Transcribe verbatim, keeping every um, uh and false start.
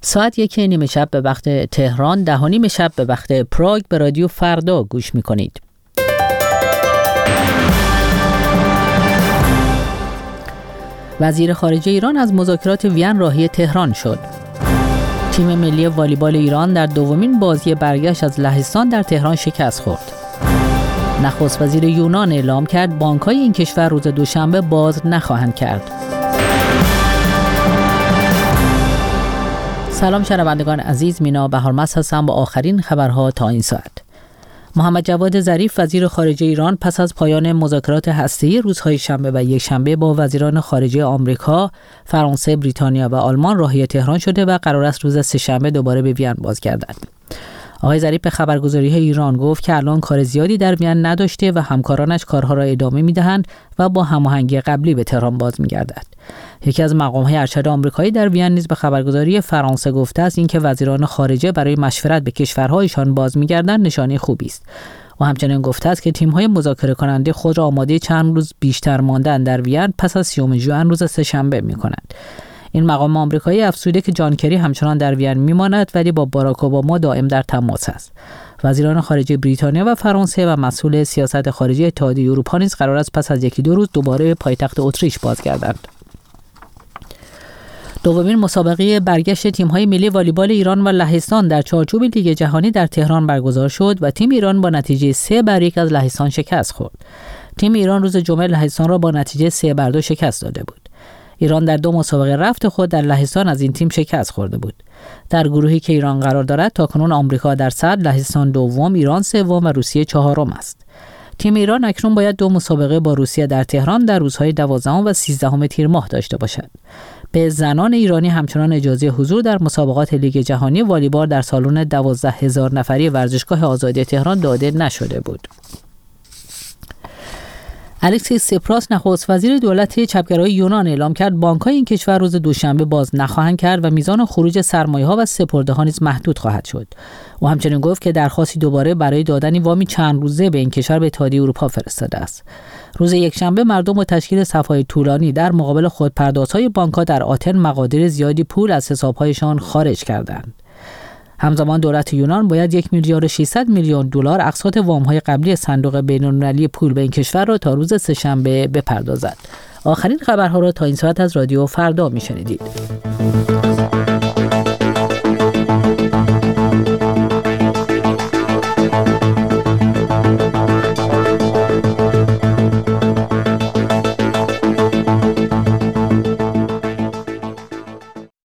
ساعت یک نیمه شب به وقت تهران، ده و نیم شب به وقت پراگ به رادیو فردا گوش می‌کنید. وزیر خارجه ایران از مذاکرات وین راهی تهران شد. تیم ملی والیبال ایران در دومین بازی برگشت از لهستان در تهران شکست خورد. نخست وزیر یونان اعلام کرد بانک‌های این کشور روز دوشنبه باز نخواهند کرد. سلام شنوندگان عزیز، مینا بهارمست هستم با آخرین خبرها تا این ساعت. محمد جواد ظریف وزیر خارجه ایران پس از پایان مذاکرات هسته‌ای روزهای شنبه و یکشنبه با وزیران خارجه آمریکا، فرانسه، بریتانیا و آلمان راهی تهران شده و قرار است روز سه‌شنبه دوباره به وین بازگردد. آقای ظریف به خبرگزاری‌های ایران گفت که الان کار زیادی در وین نداشته و همکارانش کارها را ادامه می‌دهند و با هماهنگی قبلی به تهران باز می‌گردد. یکی از مقام‌های ارشد آمریکایی در وین نیز به خبرگزاری فرانسه گفته است اینکه وزیران خارجه برای مشورت به کشورهایشان باز می‌گردند نشانه خوبی است. و همچنین گفته است که تیم‌های مذاکره کننده خود را آماده چند روز بیشتر ماندن در وین پس از سیوم ژوئن روز سه‌شنبه می‌کنند. این مقام آمریکایی افزوده که جان کری همچنان در وین میماند ولی با باراک اوباما دائم در تماس است. وزیران خارجه بریتانیا و فرانسه و مسئول سیاست خارجی اتحادیه اروپا نیز قرار است پس از یکی دو روز دوباره به پایتخت اتریش بازگردند. دومین مسابقه برگشت تیم‌های ملی والیبال ایران و لهستان در چارچوب لیگ جهانی در تهران برگزار شد و تیم ایران با نتیجه سه بر یک از لهستان شکست خورد. تیم ایران روز جمعه لهستان را با نتیجه سه بر دو شکست داده بود. ایران در دو مسابقه رفت خود در لهستان از این تیم شکست خورده بود. در گروهی که ایران قرار دارد تاکنون آمریکا در صدر، لهستان دوم، ایران سوم و روسیه چهارم است. تیم ایران اکنون باید دو مسابقه با روسیه در تهران در روزهای دوازدهم و سیزدهم تیر ماه داشته باشد. به زنان ایرانی همچنان اجازه حضور در مسابقات لیگ جهانی والیبال در سالن دوازده هزار نفری ورزشگاه آزادی تهران داده نشده بود. الکسیس سیپراس نخست وزیر دولت چپگرای یونان اعلام کرد بانک‌های این کشور روز دوشنبه باز نخواهند کرد و میزان خروج سرمایه‌ها و سپرده‌ها نیز محدود خواهد شد. او همچنین گفت که درخواستی دوباره برای دادن وامی چند روزه به این کشور به اتحادیه اروپا فرستاده است. روز یکشنبه مردم با تشکیل صف‌های طولانی در مقابل خودپردازهای بانک‌ها در آتن مقادیر زیادی پول از حساب‌هایشان خارج کردند. همزمان دولت یونان باید یک میلیارد و ششصد میلیون دلار اقساط وام‌های قبلی صندوق بین‌المللی پول به این کشور را تا روز سه‌شنبه بپردازد. آخرین خبرها را تا این ساعت از رادیو فردا می‌شنیدید.